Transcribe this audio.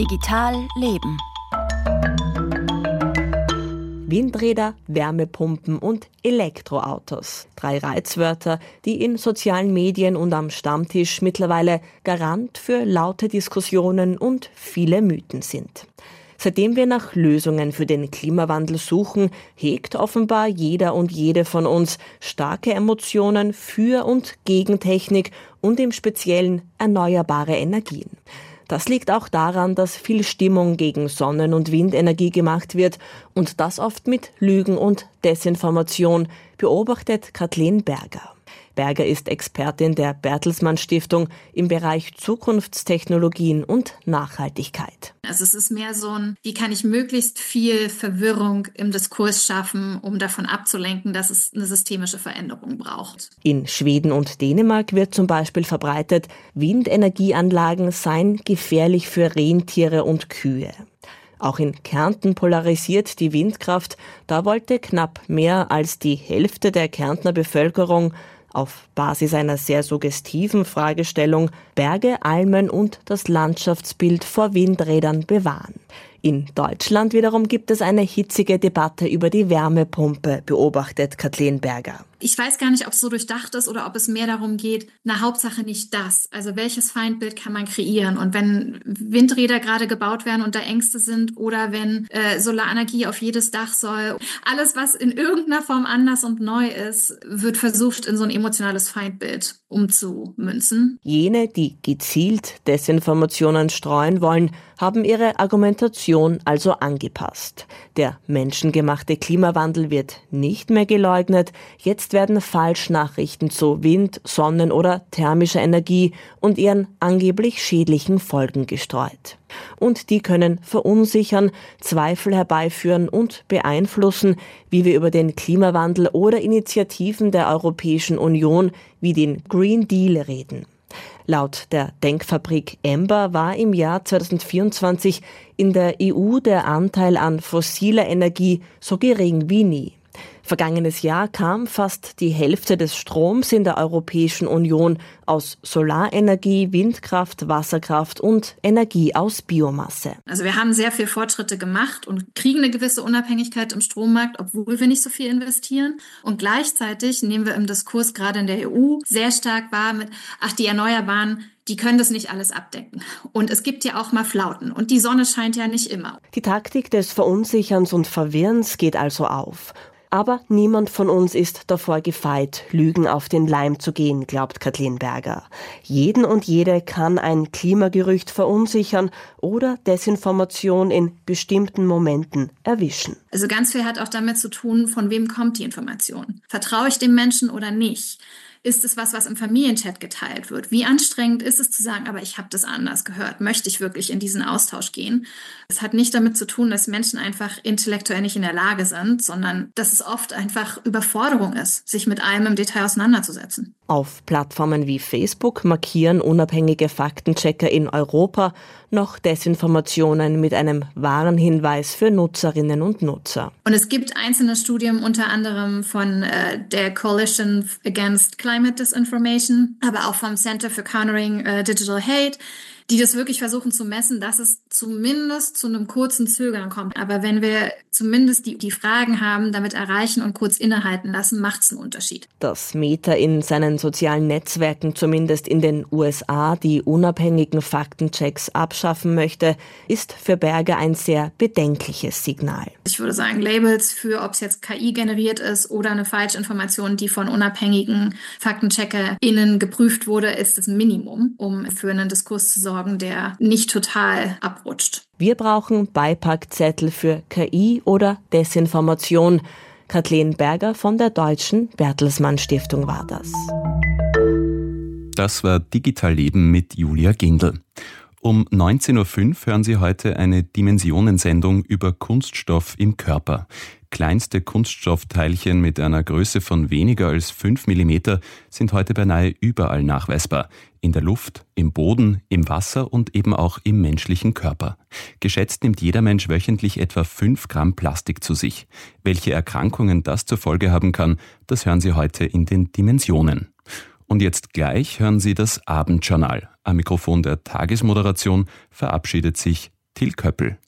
Digital Leben. Windräder, Wärmepumpen und Elektroautos. 3 Reizwörter, die in sozialen Medien und am Stammtisch mittlerweile Garant für laute Diskussionen und viele Mythen sind. Seitdem wir nach Lösungen für den Klimawandel suchen, hegt offenbar jeder und jede von uns starke Emotionen für und gegen Technik und im Speziellen erneuerbare Energien. Das liegt auch daran, dass viel Stimmung gegen Sonnen- und Windenergie gemacht wird und das oft mit Lügen und Desinformation, beobachtet Kathleen Berger. Berger ist Expertin der Bertelsmann Stiftung im Bereich Zukunftstechnologien und Nachhaltigkeit. Also es ist mehr so wie kann ich möglichst viel Verwirrung im Diskurs schaffen, um davon abzulenken, dass es eine systemische Veränderung braucht. In Schweden und Dänemark wird zum Beispiel verbreitet, Windenergieanlagen seien gefährlich für Rentiere und Kühe. Auch in Kärnten polarisiert die Windkraft. Da wollte knapp mehr als die Hälfte der Kärntner Bevölkerung auf Basis einer sehr suggestiven Fragestellung Berge, Almen und das Landschaftsbild vor Windrädern bewahren. In Deutschland wiederum gibt es eine hitzige Debatte über die Wärmepumpe, beobachtet Kathleen Berger. Ich weiß gar nicht, ob es so durchdacht ist oder ob es mehr darum geht, Hauptsache nicht das. Also welches Feindbild kann man kreieren? Und wenn Windräder gerade gebaut werden und da Ängste sind oder wenn Solarenergie auf jedes Dach soll, alles, was in irgendeiner Form anders und neu ist, wird versucht, in so ein emotionales Feindbild umzumünzen. Jene, die gezielt Desinformationen streuen wollen, haben ihre Argumentation also angepasst. Der menschengemachte Klimawandel wird nicht mehr geleugnet. Jetzt werden Falschnachrichten zu Wind-, Sonnen- oder thermischer Energie und ihren angeblich schädlichen Folgen gestreut. Und die können verunsichern, Zweifel herbeiführen und beeinflussen, wie wir über den Klimawandel oder Initiativen der Europäischen Union wie den Green Deal reden. Laut der Denkfabrik Ember war im Jahr 2024 in der EU der Anteil an fossiler Energie so gering wie nie. Vergangenes Jahr kam fast die Hälfte des Stroms in der Europäischen Union aus Solarenergie, Windkraft, Wasserkraft und Energie aus Biomasse. Also wir haben sehr viel Fortschritte gemacht und kriegen eine gewisse Unabhängigkeit im Strommarkt, obwohl wir nicht so viel investieren. Und gleichzeitig nehmen wir im Diskurs gerade in der EU sehr stark wahr mit, die Erneuerbaren, die können das nicht alles abdecken. Und es gibt ja auch mal Flauten und die Sonne scheint ja nicht immer. Die Taktik des Verunsicherns und Verwirrens geht also auf. Aber niemand von uns ist davor gefeit, Lügen auf den Leim zu gehen, glaubt Kathleen Berger. Jeden und jede kann ein Klimagerücht verunsichern oder Desinformation in bestimmten Momenten erwischen. Also ganz viel hat auch damit zu tun, von wem kommt die Information. Vertraue ich dem Menschen oder nicht? Ist es was im Familienchat geteilt wird? Wie anstrengend ist es zu sagen, aber ich habe das anders gehört? Möchte ich wirklich in diesen Austausch gehen? Es hat nicht damit zu tun, dass Menschen einfach intellektuell nicht in der Lage sind, sondern dass es oft einfach Überforderung ist, sich mit allem im Detail auseinanderzusetzen. Auf Plattformen wie Facebook markieren unabhängige Faktenchecker in Europa noch Desinformationen mit einem Warnhinweis für Nutzerinnen und Nutzer. Und es gibt einzelne Studien, unter anderem von der Coalition Against Climate Disinformation, aber auch vom Center for Countering Digital Hate, die das wirklich versuchen zu messen, dass es zumindest zu einem kurzen Zögern kommt. Aber wenn wir zumindest die Fragen haben, damit erreichen und kurz innehalten lassen, macht es einen Unterschied. Dass Meta in seinen sozialen Netzwerken, zumindest in den USA, die unabhängigen Faktenchecks abschaffen möchte, ist für Berger ein sehr bedenkliches Signal. Ich würde sagen, Labels für, ob es jetzt KI generiert ist oder eine Falschinformation, die von unabhängigen FaktencheckerInnen geprüft wurde, ist das Minimum, um für einen Diskurs zu sorgen, der nicht total abrutscht. Wir brauchen Beipackzettel für KI oder Desinformation. Kathleen Berger von der Deutschen Bertelsmann Stiftung war das. Das war Digital Leben mit Julia Gindl. Um 19.05 Uhr hören Sie heute eine Dimensionensendung über Kunststoff im Körper. Kleinste Kunststoffteilchen mit einer Größe von weniger als 5 mm sind heute beinahe überall nachweisbar. In der Luft, im Boden, im Wasser und eben auch im menschlichen Körper. Geschätzt nimmt jeder Mensch wöchentlich etwa 5 Gramm Plastik zu sich. Welche Erkrankungen das zur Folge haben kann, das hören Sie heute in den Dimensionen. Und jetzt gleich hören Sie das Abendjournal. Am Mikrofon der Tagesmoderation verabschiedet sich Till Köppel.